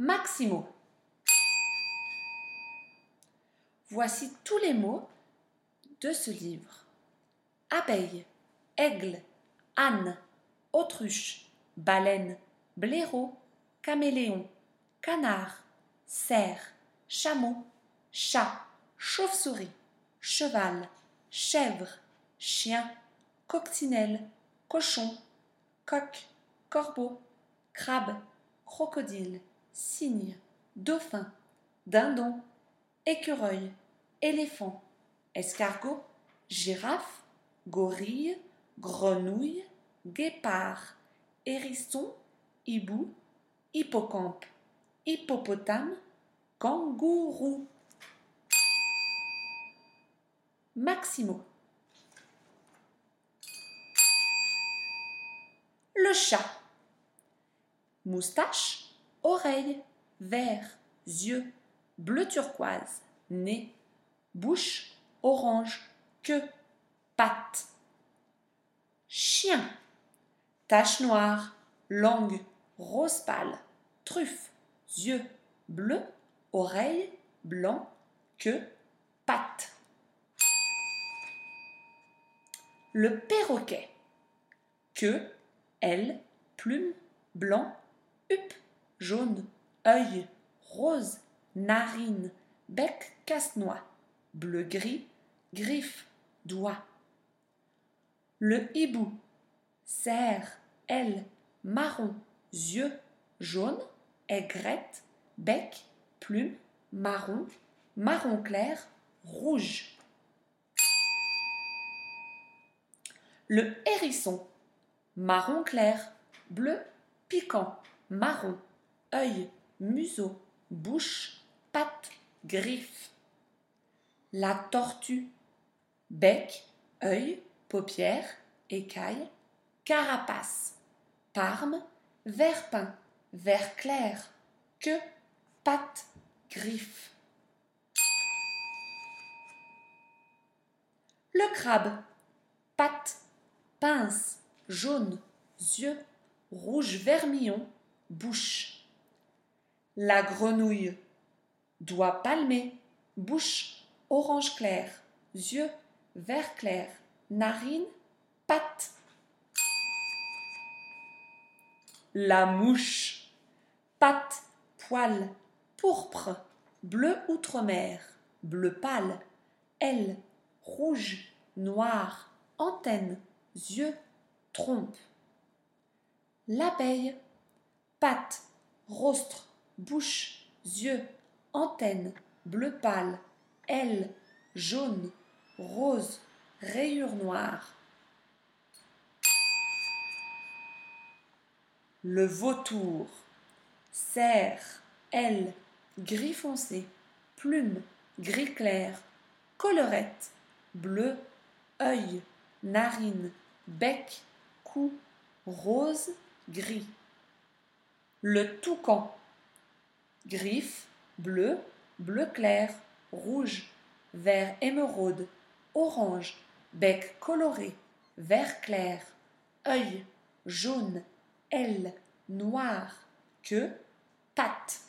Maximo. Voici tous les mots de ce livre. Abeille, aigle, âne, autruche, baleine, blaireau, caméléon, canard, cerf, chameau, chat, chauve-souris, cheval, chèvre, chien, coccinelle, cochon, coq, corbeau, crabe, crocodile, cygne, dauphin, dindon, écureuil, éléphant, escargot, girafe, gorille, grenouille, guépard, hérisson, hibou, hippocampe, hippopotame, kangourou. Maximo. Le chat. Moustache, oreille, vert, yeux, bleu turquoise, nez, bouche, orange, queue, pattes. Chien. Tache noire, langue, rose pâle, truffe, yeux, bleu, oreille, blanc, queue, pattes. Le perroquet. Queue, aile, plume, blanc, huppe, jaune, œil, rose, narine, bec casse-noix, bleu-gris, griffes, doigts. Le hibou. Cerf, aile, marron, yeux, jaune, aigrette, bec, plume, marron, marron clair, rouge. Le hérisson. Marron clair, bleu, piquant, marron, œil, museau, bouche, pattes, griffes. La tortue. Bec, œil, paupières, écailles, carapace, parme, vert peint, vert clair, queue, pattes, griffes. Le crabe. Pattes, pince, jaune, yeux, rouge vermillon, bouche. La grenouille. Doigt palmé, bouche, orange clair, yeux, vert clair, narine, pattes. La mouche. Pattes, poils, pourpre, bleu outre-mer, bleu pâle, aile, rouge, noir, antenne, yeux, trompe. L'abeille. Pattes, rostre, bouche, yeux, antenne, bleu pâle, aile, jaune, rose, rayures noires. Le vautour. Cerf, aile, gris foncé, plume, gris clair, collerette, bleu, œil, narine, bec, cou, rose, gris. Le toucan. Griffes, bleu, bleu clair, rouge, vert émeraude, orange, bec coloré, vert clair, œil, jaune, aile, noir, queue, pattes.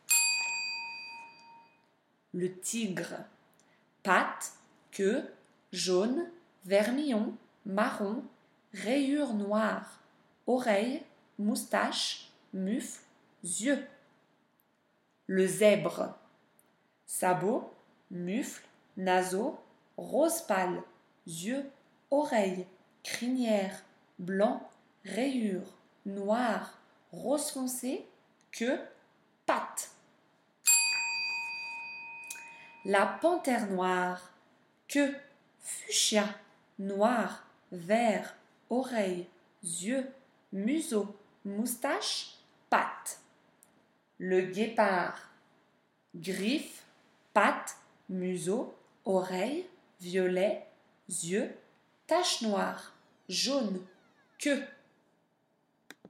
Le tigre. Pattes, queue, jaune, vermillon, marron, rayures noires, oreilles, moustache, mufle, yeux. Le zèbre. Sabots, mufle, naseau, rose pâle, yeux, oreilles, crinière, blanc, rayures, noir, rose foncé, queue, pattes. La panthère noire. Queue, fuchsia, noir, vert, oreilles, yeux, museau, moustache, pattes. Le guépard. Griffes, pattes, museau, oreilles, violet, yeux, taches noires, jaune, queue.